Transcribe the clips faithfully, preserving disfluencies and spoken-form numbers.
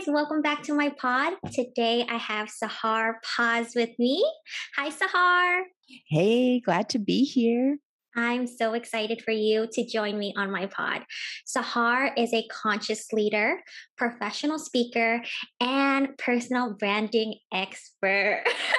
welcome back to my pod. Today I have Sahar Paz with me. Hi, Sahar. Hey, glad to be here. I'm so excited for you to join me on my pod. Sahar is a conscious leader, professional speaker, and personal branding expert.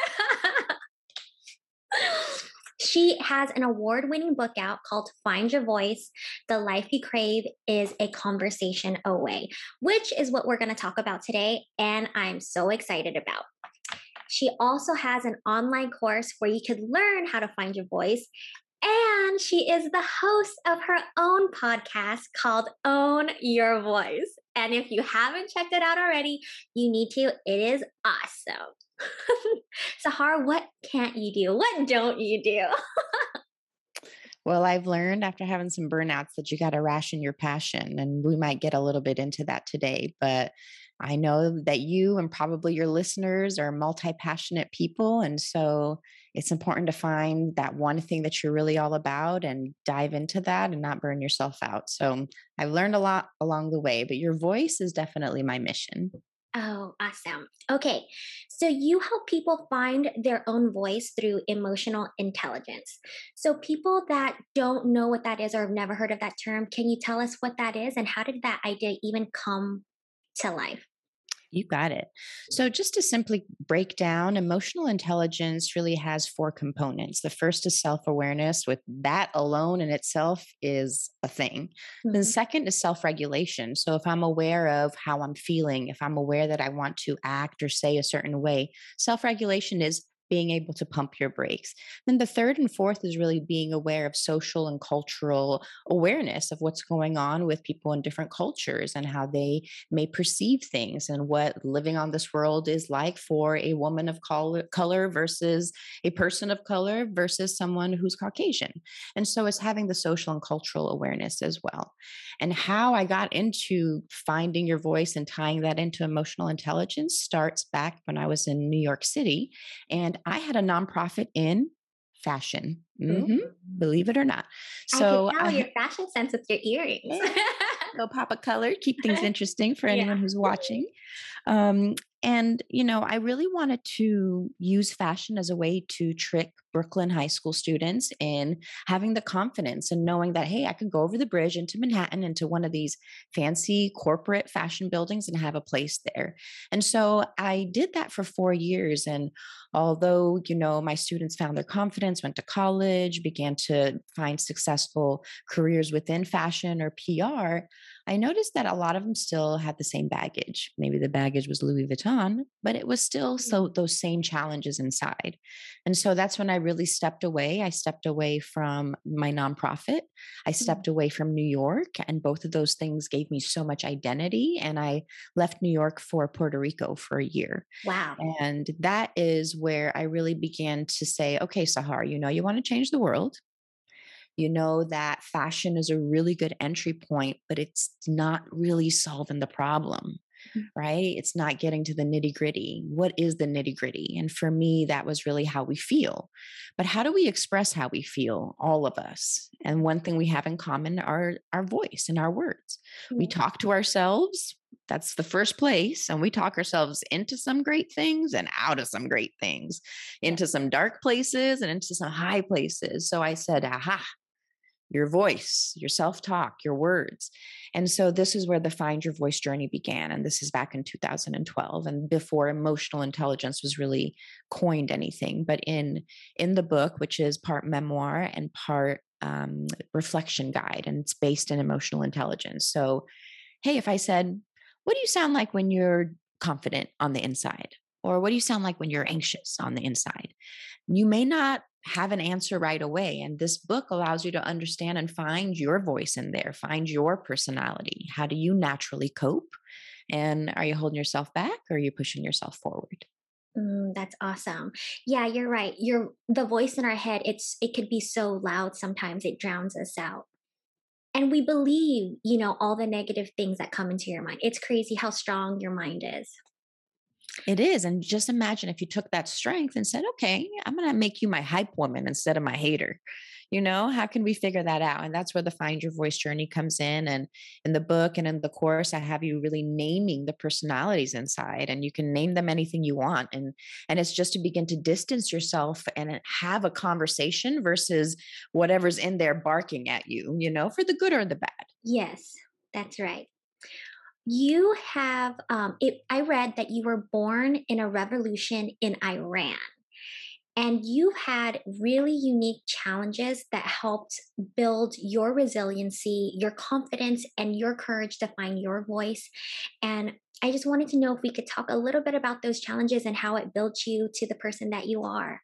She has an award winning book out called Find Your Voice. The Life You Crave is a Conversation Away, which is what we're going to talk about today. And I'm so excited about. She also has an online course where you could learn how to find your voice. And she is the host of her own podcast called Own Your Voice. And if you haven't checked it out already, you need to. It is awesome. Sahar, what can't you do? What don't you do? Well, I've learned after having some burnouts that you got to ration your passion, and we might get a little bit into that today. But I know that you and probably your listeners are multi passionate people. And so it's important to find that one thing that you're really all about and dive into that and not burn yourself out. So I've learned a lot along the way, but your voice is definitely my mission. Oh, awesome. Okay. So you help people find their own voice through emotional intelligence. So people that don't know what that is or have never heard of that term, can you tell us what that is and how did that idea even come to life? You got it. So, just to simply break down, emotional intelligence really has four components. The first is self awareness, with that alone in itself is a thing. The Mhm. second is self regulation. So, if I'm aware of how I'm feeling, if I'm aware that I want to act or say a certain way, self regulation is being able to pump your brakes. Then the third and fourth is really being aware of social and cultural awareness of what's going on with people in different cultures and how they may perceive things and what living on this world is like for a woman of color, color versus a person of color versus someone who's Caucasian. And so it's having the social and cultural awareness as well. And how I got into finding your voice and tying that into emotional intelligence starts back when I was in New York City. And I had a nonprofit in fashion. Ooh. hmm Believe it or not. I can So tell I your fashion sense with your earrings. yeah, go pop a color, keep things interesting for Yeah. anyone who's watching. Um, and, you know, I really wanted to use fashion as a way to trick Brooklyn high school students in having the confidence and knowing that, hey, I could go over the bridge into Manhattan, into one of these fancy corporate fashion buildings and have a place there. And so I did that for four years. And although, you know, my students found their confidence, went to college, began to find successful careers within fashion or P R, I noticed that a lot of them still had the same baggage. Maybe the baggage was Louis Vuitton, but it was still so those same challenges inside. And so that's when I really stepped away. I stepped away from my nonprofit. I Mhm. stepped away from New York, and both of those things gave me so much identity. And I left New York for Puerto Rico for a year. Wow. And that is where I really began to say, okay, Sahar, you know, you want to change the world. You know that fashion is a really good entry point, but it's not really solving the problem, Mhm. right? It's not getting to the nitty gritty. What is the nitty gritty? And for me, that was really how we feel. But how do we express how we feel, all of us? And one thing we have in common are our voice and our words. We Yeah. talk to ourselves. That's the first place. And we talk ourselves into some great things and out of some great things, Yeah. into some dark places and into some high places. So I said, aha, your voice, your self talk, your words. And so this is where the Find Your Voice journey began. And this is back in two thousand twelve and before emotional intelligence was really coined anything. But in, in the book, which is part memoir and part um, reflection guide, and it's based in emotional intelligence. So, hey, if I said, what do you sound like when you're confident on the inside? Or what do you sound like when you're anxious on the inside? You may not have an answer right away. And this book allows you to understand and find your voice in there, find your personality. How do you naturally cope? And are you holding yourself back or are you pushing yourself forward? Mm, that's awesome. Yeah, you're right. You're the voice in our head, it's it could be so loud sometimes it drowns us out. And we believe, you know, all the negative things that come into your mind. It's crazy how strong your mind is. It is. And just imagine if you took that strength and said, okay, I'm going to make you my hype woman instead of my hater. You know, how can we figure that out? And that's where the find your voice journey comes in. And in the book and in the course, I have you really naming the personalities inside, and you can name them anything you want. And and it's just to begin to distance yourself and have a conversation versus whatever's in there barking at you, you know, for the good or the bad. Yes, that's right. You have, um, it, I read that you were born in a revolution in Iran, and you had really unique challenges that helped build your resiliency, your confidence, and your courage to find your voice. And I just wanted to know if we could talk a little bit about those challenges and how it built you to the person that you are.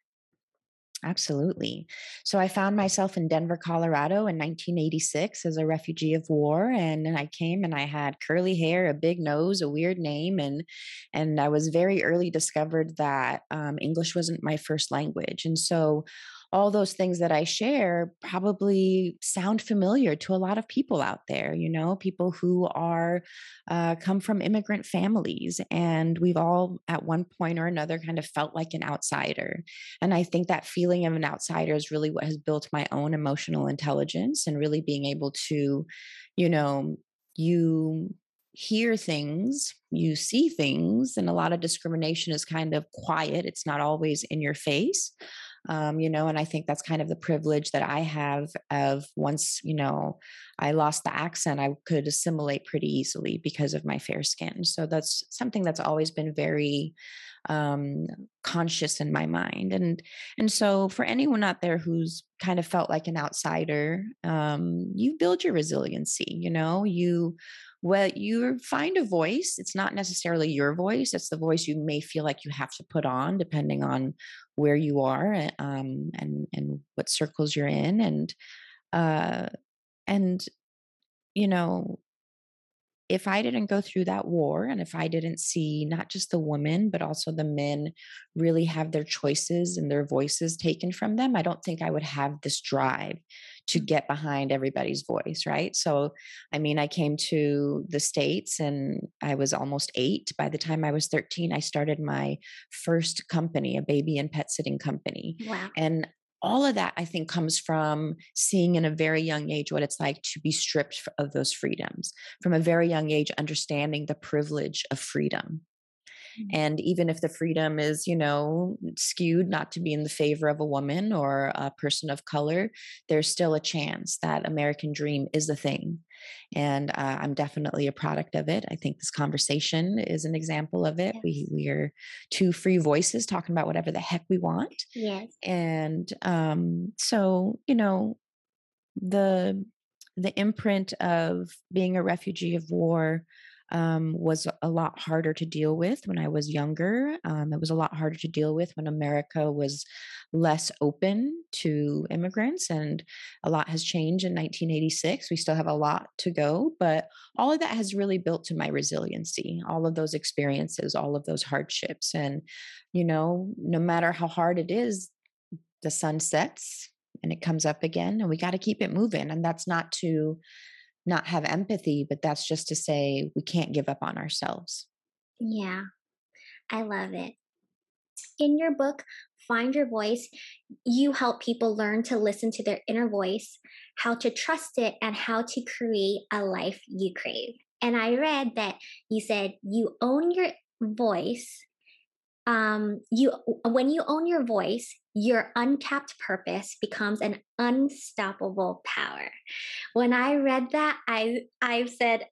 Absolutely. So I found myself in Denver, Colorado in nineteen eighty-six as a refugee of war. And then I came and I had curly hair, a big nose, a weird name. And, and I was very early discovered that um, English wasn't my first language. And so all those things that I share probably sound familiar to a lot of people out there, you know, people who are uh, come from immigrant families. And we've all at one point or another kind of felt like an outsider. And I think that feeling of an outsider is really what has built my own emotional intelligence and really being able to, you know, you hear things, you see things, and a lot of discrimination is kind of quiet. It's not always in your face. Um, you know, and I think that's kind of the privilege that I have of once, you know, I lost the accent, I could assimilate pretty easily because of my fair skin. So that's something that's always been very um conscious in my mind. And and so for anyone out there who's kind of felt like an outsider, um you build your resiliency, you know, you well you find a voice. It's not necessarily your voice, it's the voice you may feel like you have to put on depending on where you are, uh, um and and what circles you're in. And uh and you know, if I didn't go through that war and if I didn't see not just the women, but also the men really have their choices and their voices taken from them, I don't think I would have this drive to get behind everybody's voice. Right. So, I mean, I came to the States and I was almost eight. By the time I was thirteen, I started my first company, a baby and pet sitting company. Wow. And all of that, I think, comes from seeing in a very young age what it's like to be stripped of those freedoms. From a very young age, understanding the privilege of freedom. Mm. And even if the freedom is, you know, skewed not to be in the favor of a woman or a person of color, there's still a chance that American dream is a thing. And uh, I'm definitely a product of it. I think this conversation is an example of it. We Yes. we are two free voices talking about whatever the heck we want. Yes. And um, so, you know, the the imprint of being a refugee of war um, was a lot harder to deal with when I was younger. Um, it was a lot harder to deal with when America was less open to immigrants, and a lot has changed in nineteen eighty-six. We still have a lot to go, but all of that has really built to my resiliency. All of those experiences, all of those hardships, and you know, no matter how hard it is, the sun sets and it comes up again, and we got to keep it moving. And that's not to not have empathy, but that's just to say we can't give up on ourselves. Yeah, I love it. In your book, Find Your Voice, you help people learn to listen to their inner voice, how to trust it, and how to create a life you crave. And I read that you said you own your voice. Um, you when you own your voice, your untapped purpose becomes an unstoppable power. When I read that, I I said,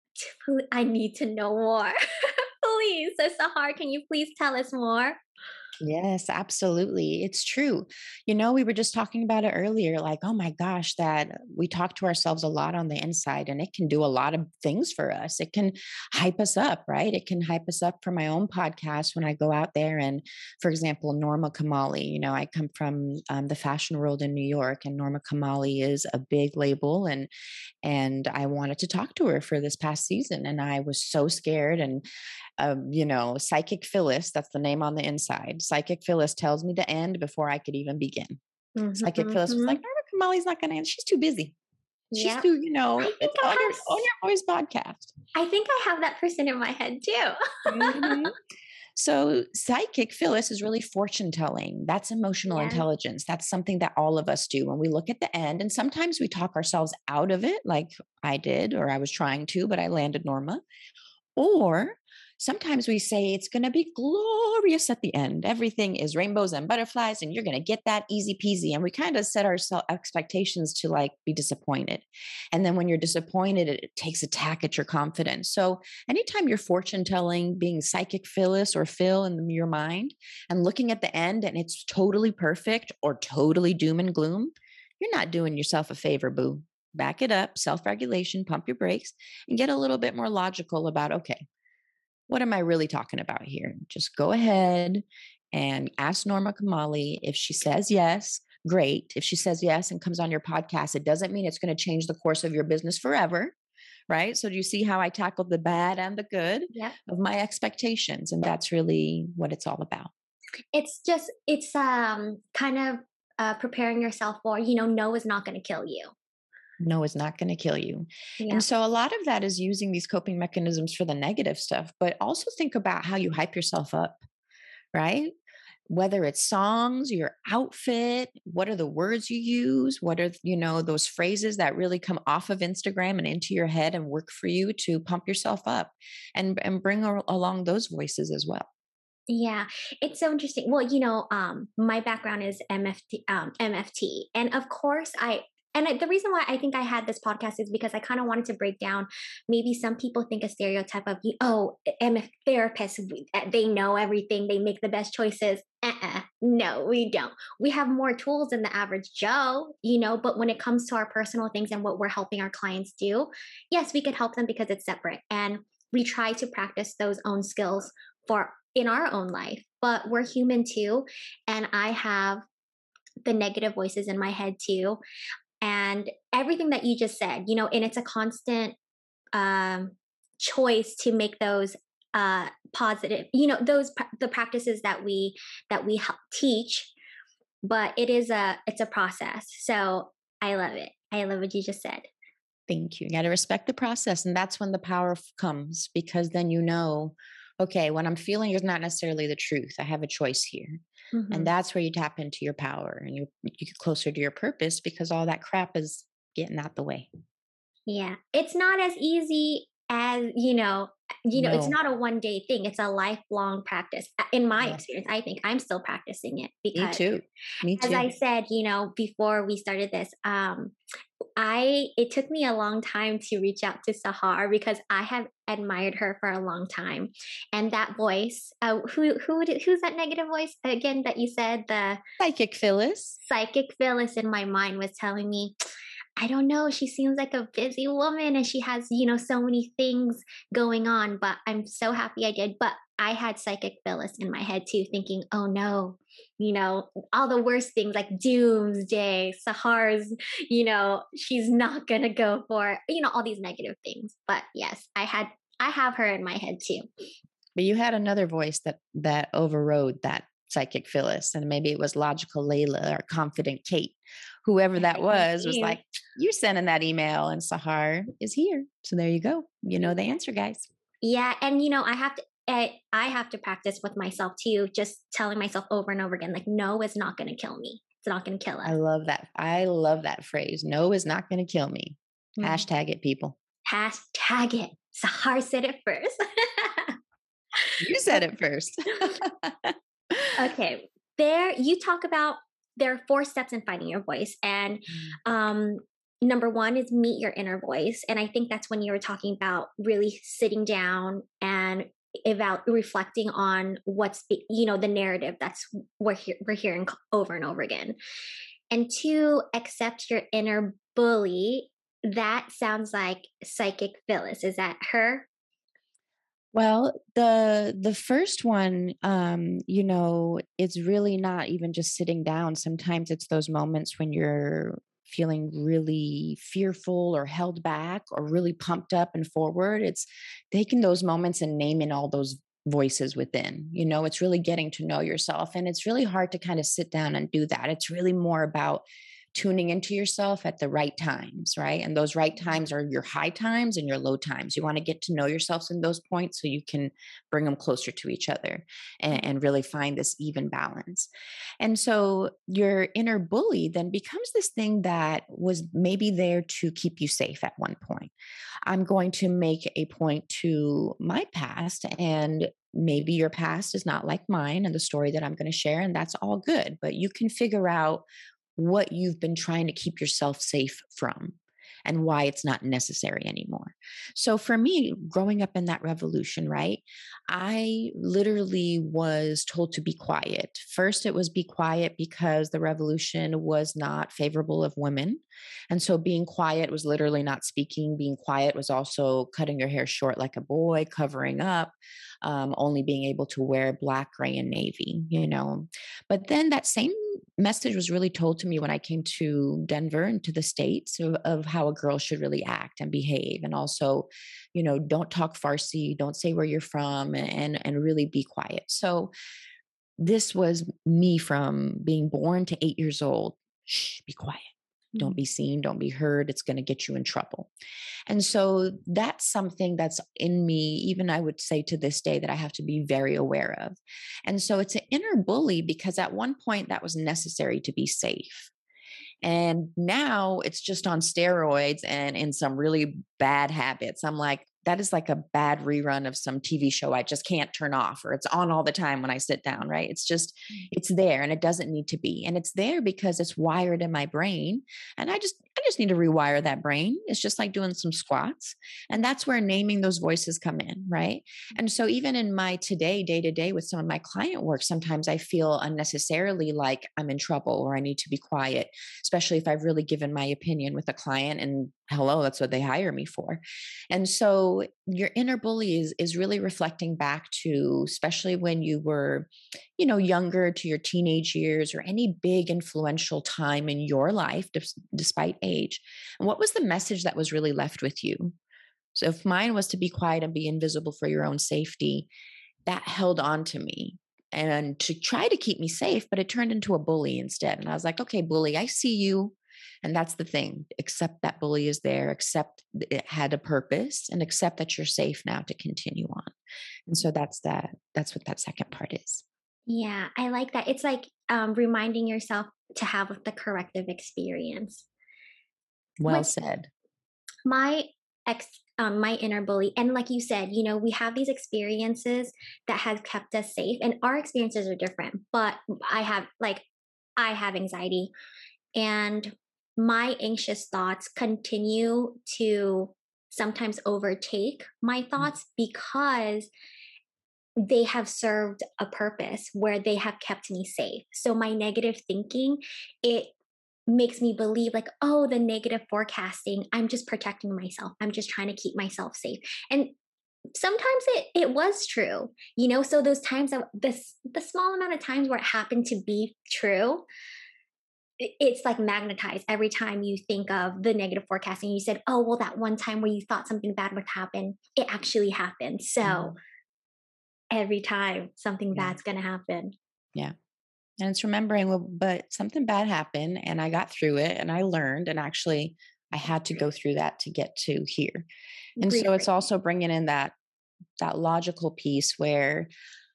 I need to know more. Please, so Sahar, can you please tell us more? Yes, absolutely. It's true. You know, we were just talking about it earlier like, oh my gosh, that we talk to ourselves a lot on the inside and it can do a lot of things for us. It can hype us up, right? It can hype us up for my own podcast when I go out there. And for example, Norma Kamali, you know, I come from um, the fashion world in New York, and Norma Kamali is a big label. And and I wanted to talk to her for this past season. And I was so scared. And um, you know, Psychic Phyllis, that's the name on the inside. Psychic Phyllis tells me to end before I could even begin. Psychic Phyllis was like, Mm-hmm. Norma Kamali's not going to end. She's too busy. She's Yep. too, you I know, think it's I on have your, on s- your voice podcast. I think I have that person in my head too. Mhm. So, psychic Phyllis is really fortune telling. That's emotional Yeah. intelligence. That's something that all of us do when we look at the end. And sometimes we talk ourselves out of it, like I did, or I was trying to, but I landed Norma. Or sometimes we say it's going to be glorious at the end. Everything is rainbows and butterflies, and you're going to get that easy peasy. And we kind of set our sel- expectations to like be disappointed. And then when you're disappointed, it, it takes attack at your confidence. So anytime you're fortune telling, being psychic Phyllis or Phil in your mind, and looking at the end and it's totally perfect or totally doom and gloom, you're not doing yourself a favor, boo. Back it up, self regulation, pump your brakes, and get a little bit more logical about, okay, what am I really talking about here? Just go ahead and ask Norma Kamali. If she says yes, great. If she says yes and comes on your podcast, it doesn't mean it's going to change the course of your business forever. Right. So, do you see how I tackled the bad and the good Yeah. of my expectations? And that's really what it's all about. It's just, it's um kind of uh, preparing yourself for, you know, no is not going to kill you. No is not going to kill you. Yeah. And so a lot of that is using these coping mechanisms for the negative stuff, but also think about how you hype yourself up, right? Whether it's songs, your outfit, what are the words you use? What are, you know, those phrases that really come off of Instagram and into your head and work for you to pump yourself up and, and bring a- along those voices as well. Yeah, it's so interesting. Well, you know, um, my background is M F T, um, M F T, and of course, I and I, the reason why I think I had this podcast is because I kind of wanted to break down. Maybe some people think a stereotype of you, oh, M F therapists, they know everything, they make the best choices. Uh-uh. No, we don't. We have more tools than the average Joe, you know. But when it comes to our personal things and what we're helping our clients do, yes, we could help them because it's separate, and we try to practice those own skills for in our own life, but we're human too. And I have the negative voices in my head too. And everything that you just said, you know, and it's a constant um, choice to make those uh, positive, you know, those the practices that we that we help teach. But it is a it's a process. So I love it. I love what you just said. Thank you. You got to respect the process. And that's when the power f- comes, because then you know, okay, what I'm feeling is not necessarily the truth. I have a choice here. And Hmm. that's where you tap into your power and you, you get closer to your purpose because all that crap is getting out the way. Yeah. It's not as easy as, you know, you know, it's No. not a one day thing. It's a lifelong practice. Uh, In my Yes. experience, I think I'm still practicing it Me because too. Me as too. I said, you know, before we started this, um, I it took me a long time to reach out to Sahar because I have admired her for a long time, and that voice, uh, who who did- who's that negative voice again that you said the Psychic Phyllis. psychic Phyllis in my mind was telling me, I don't know, she seems like a busy woman and she has, you know, so many things going on, but I'm so happy I did. But I had psychic Phyllis in my head too, thinking, oh no, you know, all the worst things like doomsday, Sahar's, you know, she's not gonna go for, you know, all these negative things. But yes, I had I have her in my head too. But you had another voice that that overrode that psychic Phyllis. And maybe it was logical Layla or confident Kate. Whoever that was was Maybe. like, you're sending that email and Sahar is here. So there you go. You know the answer, guys. Yeah, and you know, I have to I, I have to practice with myself too, just telling myself over and over again, like, no, it's not going to kill me. It's not going to kill I us. love that. I love that phrase. No is not going to kill me. Mhm. Hashtag it, people. Hashtag it. Sahar said it first. You said it first. Okay, there you talk about there are four steps in finding your voice, and um, number one is meet your inner voice, and I think that's when you were talking about really sitting down and about reflecting on what's the, you know, the narrative that's we're he- we're hearing over and over again, and two, accept your inner bully. That sounds like psychic Phyllis. Is that her? Well, the the first one, um, you know, it's really not even just sitting down. Sometimes it's those moments when you're feeling really fearful or held back or really pumped up and forward. It's taking those moments and naming all those voices within. You know, it's really getting to know yourself. And it's really hard to kind of sit down and do that. It's really more about tuning into yourself at the right times, right? And those right times are your high times and your low times. You want to get to know yourselves in those points so you can bring them closer to each other and, and really find this even balance. And so your inner bully then becomes this thing that was maybe there to keep you safe at one point. I'm going to make a point to my past, and maybe your past is not like mine and the story that I'm going to share, and that's all good. But you can figure out what you've been trying to keep yourself safe from and why it's not necessary anymore. So for me, growing up in that revolution, right? I literally was told to be quiet. First, it was be quiet because the revolution was not favorable of women. And so being quiet was literally not speaking. Being quiet was also cutting your hair short like a boy, covering up, um, only being able to wear black, gray, and navy, you know. But then that same message was really told to me when I came to Denver and to the States of, of how a girl should really act and behave. And also, you know, don't talk Farsi, don't say where you're from, and, and really be quiet. So this was me from being born to eight years old. Shh, be quiet. Don't be seen, don't be heard. It's going to get you in trouble. And so that's something that's in me, even I would say to this day, that I have to be very aware of. And so it's an inner bully because at one point that was necessary to be safe. And now it's just on steroids and in some really bad habits. I'm like, that is like a bad rerun of some T V show I just can't turn off, or it's on all the time when I sit down, right? It's just, it's there and it doesn't need to be. And it's there because it's wired in my brain. And I just, I just need to rewire that brain. It's just like doing some squats. And that's where naming those voices come in, right? And so even in my today, day to day with some of my client work, sometimes I feel unnecessarily like I'm in trouble or I need to be quiet, especially if I've really given my opinion with a client and hello, that's what they hire me for. And so your inner bully is, is really reflecting back to, especially when you were, you know, younger, to your teenage years or any big influential time in your life, dis- despite age. And what was the message that was really left with you? So if mine was to be quiet and be invisible for your own safety, that held on to me and to try to keep me safe, but it turned into a bully instead. And I was like, okay, bully, I see you. And that's the thing. Accept that bully is there, accept it had a purpose, and accept that you're safe now to continue on. And so that's that. That's what that second part is. Yeah, I like that. It's like um, reminding yourself to have the corrective experience. Well With said. my ex, um, my inner bully, and like you said, you know, we have these experiences that have kept us safe, and our experiences are different. But I have like I have anxiety, and my anxious thoughts continue to sometimes overtake my thoughts because they have served a purpose where they have kept me safe. So my negative thinking, it makes me believe like, oh, the negative forecasting, I'm just protecting myself. I'm just trying to keep myself safe. And sometimes it it was true, you know. So those times that this the small amount of times where it happened to be true, it- it's like magnetized every time you think of the negative forecasting. You said, oh, well, that one time where you thought something bad would happen, it actually happened. So Mhm. every time something Yeah. bad's going to happen. Yeah. And it's remembering, well, but something bad happened and I got through it and I learned. And actually, I had to go through that to get to here. And so it's Reframe. also bringing in that that logical piece where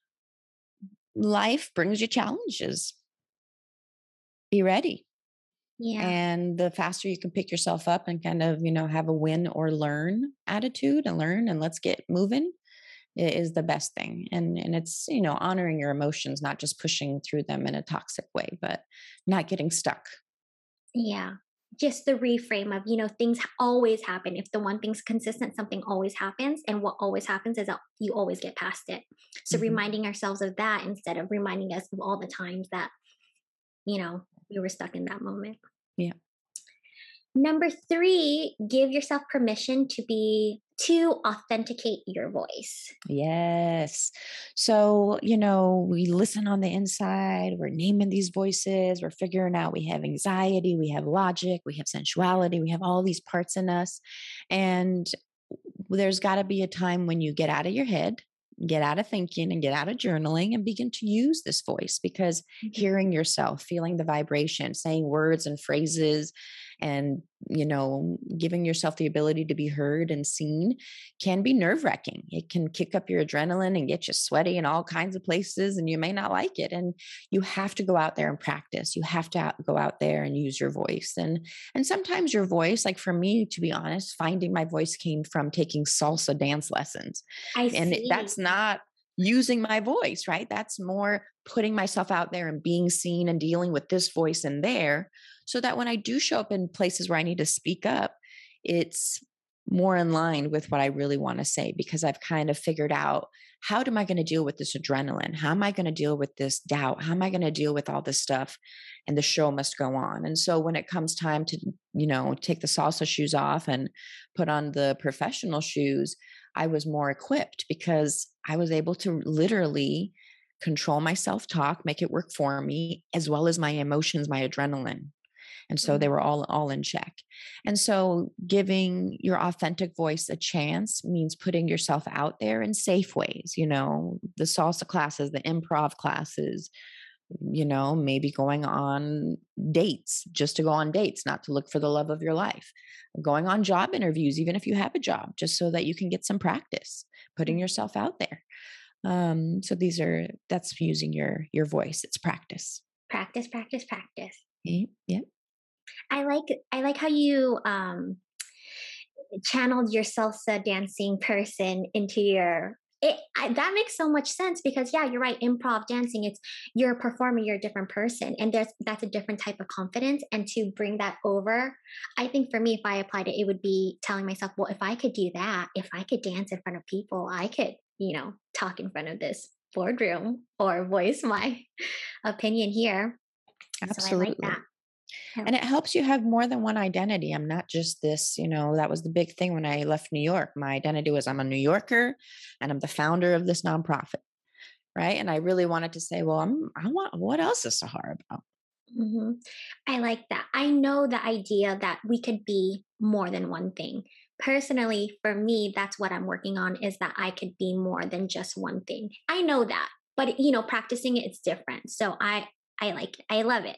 life brings you challenges. Be ready. Yeah. And the faster you can pick yourself up and kind of, you know, have a win or learn attitude and learn and let's get moving i- is the best thing. And and it's, you know, honoring your emotions, not just pushing through them in a toxic way, but not getting stuck. Yeah. Just the reframe of, you know, things always happen. If the one thing's consistent, something always happens. And what always happens is that you always get past it. So Mhm. reminding ourselves of that instead of reminding us of all the times that, you know, we were stuck in that moment. Yeah. Number three, give yourself permission to be to authenticate your voice. Yes. So, you know, we listen on the inside, we're naming these voices, we're figuring out we have anxiety, we have logic, we have sensuality, we have all these parts in us. And there's got to be a time when you get out of your head get out of thinking and get out of journaling and begin to use this voice, because Mhm. hearing yourself, feeling the vibration, saying words and phrases, and, you know, giving yourself the ability to be heard and seen can be nerve wracking. It can kick up your adrenaline and get you sweaty in all kinds of places, and you may not like it. And you have to go out there and practice. You have to out- go out there and use your voice. And and sometimes your voice, like for me, to be honest, finding my voice came from taking salsa dance lessons. I And it- see. that's not using my voice, right? That's more putting myself out there and being seen and dealing with this voice and there, so that when I do show up in places where I need to speak up, it's more in line with what I really want to say, because I've kind of figured out, how am I going to deal with this adrenaline? How am I going to deal with this doubt? How am I going to deal with all this stuff? And the show must go on. And so when it comes time to, you know, take the salsa shoes off and put on the professional shoes, I was more equipped, because I was able to literally control my self talk, make it work for me, as well as my emotions, my adrenaline. And so they Mhm. were all all in check. And so giving your authentic voice a chance means putting yourself out there in safe ways, you know, the salsa classes, the improv classes, you know, maybe going on dates, just to go on dates, not to look for the love of your life, going on job interviews, even if you have a job, just so that you can get some practice, putting Mhm. yourself out there. Um, so these are, that's using your your voice. It's practice. Practice, practice, practice. Okay? Yep. I like I like how you um channeled your salsa dancing person into your it I, that makes so much sense, because yeah, you're right, improv dancing, it's you're a performer, you're a different person, and there's that's a different type of confidence. And to bring that over, I think for me, if I applied it, it would be telling myself, well, if I could do that, if I could dance in front of people, I could, you know, talk in front of this boardroom or voice my opinion here. So I like that. Absolutely. I And it helps you have more than one identity. I'm not just this, you know, that was the big thing when I left New York. My identity was, I'm a New Yorker and I'm the founder of this nonprofit. Right. And I really wanted to say, well, I'm, I want, what else is Sahara about? Mhm. I like that. I know the idea that we could be more than one thing. Personally, for me, that's what I'm working on, is that I could be more than just one thing. I know that, but you know, practicing it, it's different. So I I like it. I love it.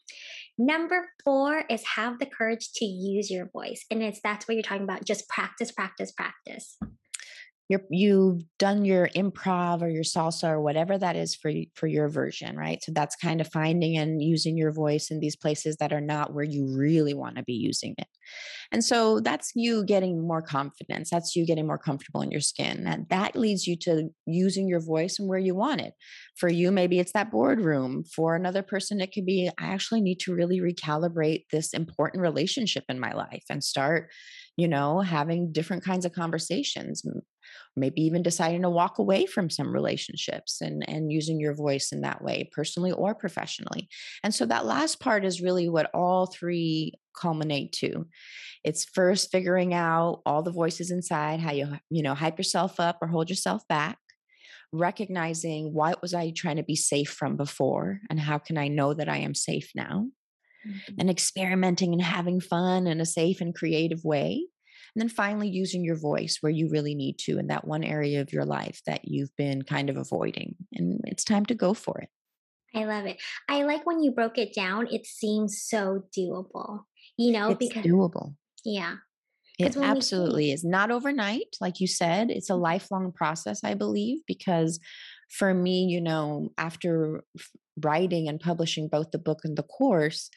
Number four is have the courage to use your voice. And it's that's what you're talking about. Just practice, practice, practice. You're, you've done your improv or your salsa or whatever that is for y- for your version, right? So that's kind of finding and using your voice in these places that are not where you really want to be using it. And so that's you getting more confidence. That's you getting more comfortable in your skin. And that leads you to using your voice and where you want it. For you, maybe it's that boardroom. For another person, it could be, I actually need to really recalibrate this important relationship in my life and start, you know, having different kinds of conversations. M- Maybe even deciding to walk away from some relationships, and, and using your voice in that way, personally or professionally. And so that last part is really what all three culminate to. It's first figuring out all the voices inside, how you, you know, hype yourself up or hold yourself back, recognizing what was I trying to be safe from before and how can I know that I am safe now, Mhm. and experimenting and having fun in a safe and creative way. And then finally using your voice where you really need to in that one area of your life that you've been kind of avoiding. And it's time to go for it. I love it. I like when you broke it down, it seems so doable, you know, It's because doable. yeah, It because when we think, absolutely is. Not overnight, like you said, it's a lifelong process, I believe, because for me, you know, after f- writing and publishing both the book and the course,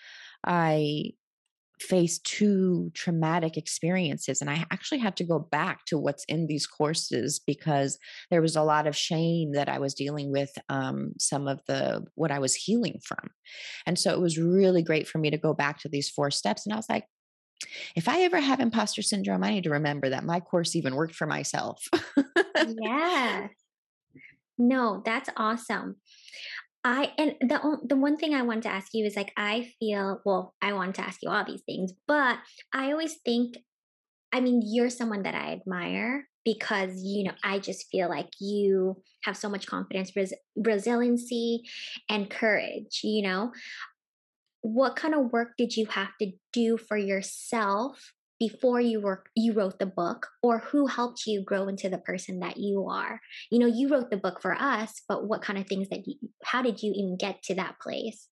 I faced two traumatic experiences. And I actually had to go back to what's in these courses, because there was a lot of shame that I was dealing with, um, some of the what I was healing from. And so it was really great for me to go back to these four steps. And I was like, if I ever have imposter syndrome, I need to remember that my course even worked for myself. yeah, no, that's awesome. I and the on- the one thing I wanted to ask you is like I feel well, I wanted to ask you all these things, but I always think, I mean, you're someone that I admire because, you know, I just feel like you have so much confidence, res- resiliency, and courage, you know. What kind of work did you have to do for yourself before you were you wrote the book, or who helped you grow into the person that you are? You know, you wrote the book for us, but what kind of things that you, how did you even get to that place?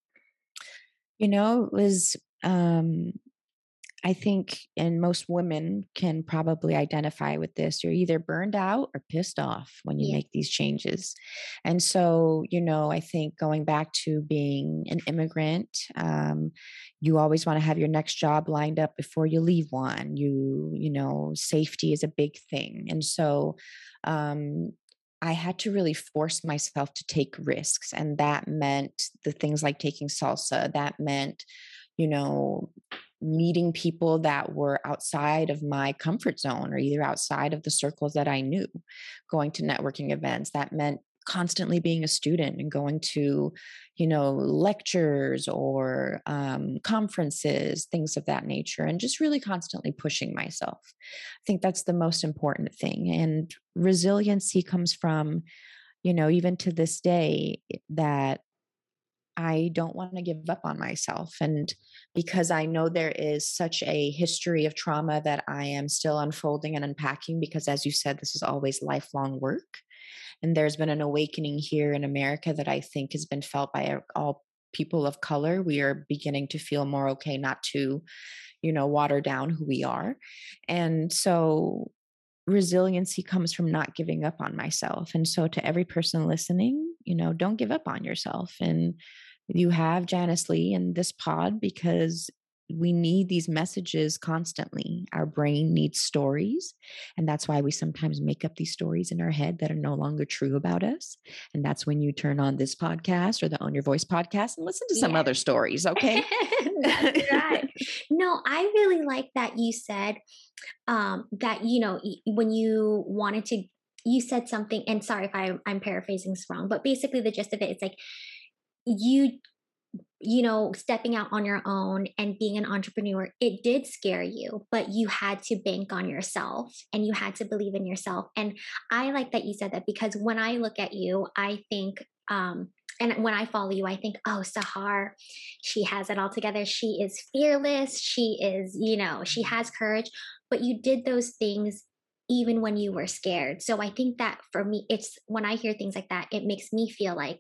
You know, it was, um, I think, and most women can probably identify with this. You're either burned out or pissed off when you Yeah. make these changes. And so, you know, I think going back to being an immigrant, um, you always want to have your next job lined up before you leave one. You, you know, safety is a big thing. And so, um, I had to really force myself to take risks. And that meant the things like taking salsa. That meant, you know, meeting people that were outside of my comfort zone or either outside of the circles that I knew, going to networking events. That meant constantly being a student and going to, you know, lectures or um, conferences, things of that nature, and just really constantly pushing myself. I think that's the most important thing. And resiliency comes from, you know, even to this day, that I don't want to give up on myself. And because I know there is such a history of trauma that I am still unfolding and unpacking, because as you said, this is always lifelong work. And there's been an awakening here in America that I think has been felt by all people of color. We are beginning to feel more okay not to, you know, water down who we are. And so resiliency comes from not giving up on myself. And so to every person listening, you know, don't give up on yourself. And you have Janice Lee in this pod because we need these messages constantly. Our brain needs stories. And that's why we sometimes make up these stories in our head that are no longer true about us. And that's when you turn on this podcast or the Own Your Voice podcast and listen to some Yeah. other stories. Okay. That's right. No, I really like that you said um, that, you know, y- when you wanted to, you said something, and sorry if I, I'm paraphrasing this wrong, but basically the gist of it is like you, you know, stepping out on your own and being an entrepreneur, it did scare you, but you had to bank on yourself and you had to believe in yourself. And I like that you said that, because when I look at you, I think, um, and when I follow you, I think, oh, Sahar, she has it all together. She is fearless. She is, you know, she has courage, but you did those things even when you were scared. So I think that for me, it's when I hear things like that, it makes me feel like,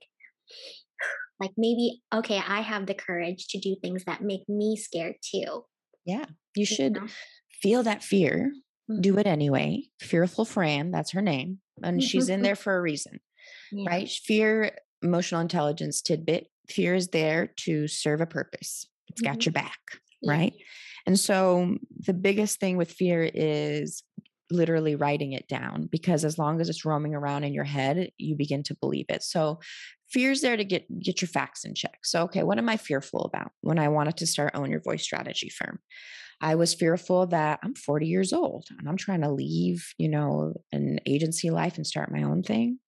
like maybe, okay, I have the courage to do things that make me scared too. Yeah. You You should know? feel that fear, do Mhm. it anyway. Fearful Fran, that's her name. And she's in there for a reason, Yeah. right? Fear, emotional intelligence tidbit. Fear is there to serve a purpose. It's got Mhm. your back, Yeah. right? And so the biggest thing with fear is literally writing it down, because as long as it's roaming around in your head, you begin to believe it. So fear's there to get get your facts in check. So okay, what am I fearful about? When I wanted to start Own Your Voice strategy firm, I was fearful that I'm forty years old and I'm trying to leave, you know, an agency life and start my own thing.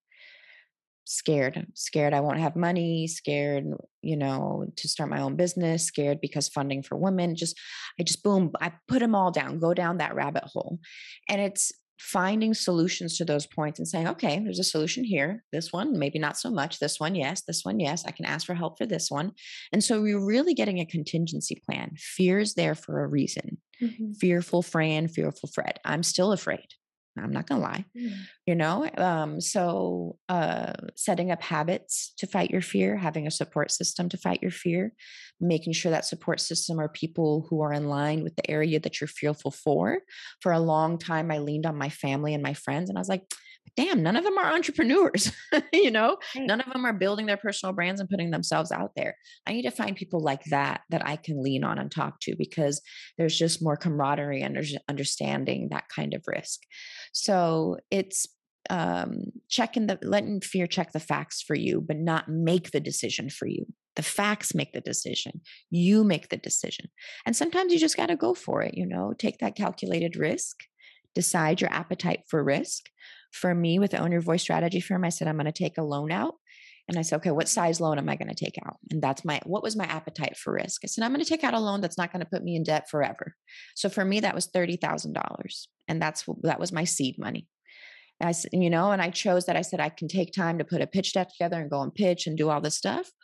Scared, scared I won't have money, scared, you know, to start my own business, scared because funding for women, just, I just, boom, I put them all down, go down that rabbit hole. And it's finding solutions to those points and saying, okay, there's a solution here. This one, maybe not so much. This one, yes. This one, yes. I can ask for help for this one. And so we're really getting a contingency plan. Fear is there for a reason. Mhm. Fearful Fran, fearful Fred. I'm still afraid. I'm not going to lie, Mm. you know. Um, so uh, setting up habits to fight your fear, having a support system to fight your fear, making sure that support system are people who are in line with the area that you're fearful for. For a long time, I leaned on my family and my friends, and I was like, damn, none of them are entrepreneurs. You know, Right. none of them are building their personal brands and putting themselves out there. I need to find people like that that I can lean on and talk to, because there's just more camaraderie and under- understanding that kind of risk. So it's um, checking the, letting fear check the facts for you, but not make the decision for you. The facts make the decision. You make the decision. And sometimes you just got to go for it, you know, take that calculated risk, decide your appetite for risk. For me, with the Own Your Voice strategy firm, I said, I'm going to take a loan out. And I said, okay, what size loan am I going to take out? And that's my, what was my appetite for risk? I said, I'm going to take out a loan that's not going to put me in debt forever. So for me, that was thirty thousand dollars. And that's, that was my seed money. I said, you know, and I chose that. I said, I can take time to put a pitch deck together and go and pitch and do all this stuff.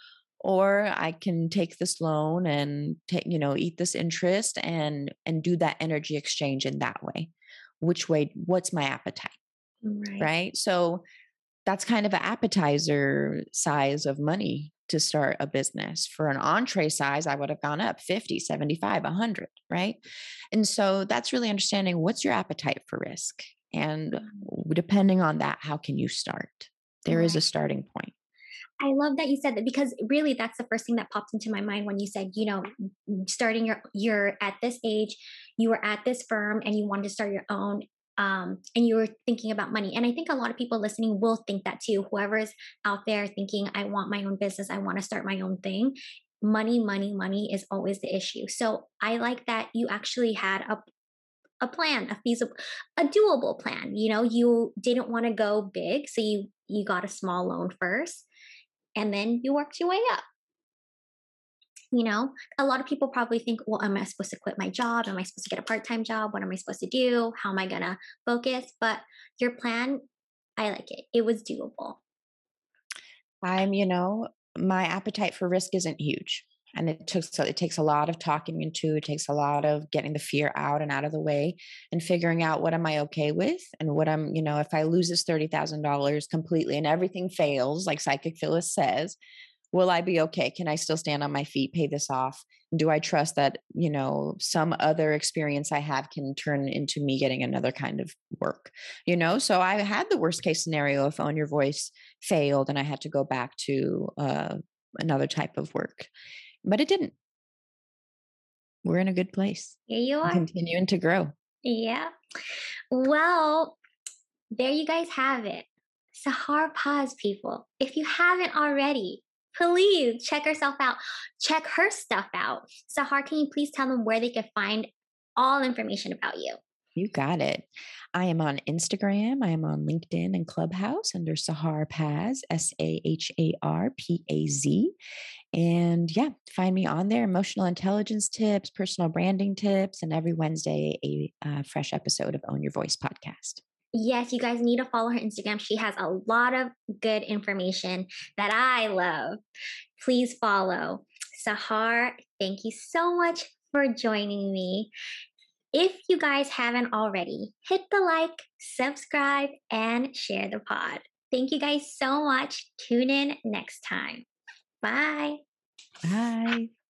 or I can take this loan and take, you know, eat this interest and and do that energy exchange in that way. Which way, what's my appetite, Right. right? So that's kind of an appetizer size of money to start a business. For an entree size, I would have gone up fifty, seventy-five, one hundred, right? And so that's really understanding what's your appetite for risk. And Mm. depending on that, how can you start? There is a Right. starting point. I love that you said that because really that's the first thing that popped into my mind when you said, you know, starting your you're at this age, you were at this firm and you wanted to start your own um and you were thinking about money. And I think a lot of people listening will think that too. Whoever is out there thinking I want my own business, I want to start my own thing, money, money, money is always the issue. So I like that you actually had a a plan, a feasible, a doable plan. You know, you didn't want to go big, so you you got a small loan first and then you worked your way up. You know, a lot of people probably think, well, am I supposed to quit my job? Am I supposed to get a part time job? What am I supposed to do? How am I going to focus? But your plan, I like it. It was doable. I'm, you know, my appetite for risk isn't huge. And it took so it takes a lot of talking into, it takes a lot of getting the fear out and out of the way and figuring out what am I okay with and what I'm, you know, if I lose this thirty thousand dollars completely and everything fails, like Psychic Phyllis says, will I be okay? Can I still stand on my feet, pay this off? Do I trust that, you know, some other experience I have can turn into me getting another kind of work? You know, so I had the worst case scenario if Own Your Voice failed and I had to go back to uh, another type of work, but it didn't. We're in a good place, Here you are. continuing to grow. Yeah. Well, there you guys have it. Sahar Paz, people. If you haven't already, please check herself out. Check her stuff out. Sahar, can you please tell them where they can find all information about you? You got it. I am on Instagram. I am on LinkedIn and Clubhouse under Sahar Paz, S A H A R P A Z. And yeah, find me on there. Emotional intelligence tips, personal branding tips, and every Wednesday, a uh, fresh episode of Own Your Voice podcast. Yes, you guys need to follow her Instagram. She has a lot of good information that I love. Please follow. Sahar, thank you so much for joining me. If you guys haven't already, hit the like, subscribe, and share the pod. Thank you guys so much. Tune in next time. Bye. Bye.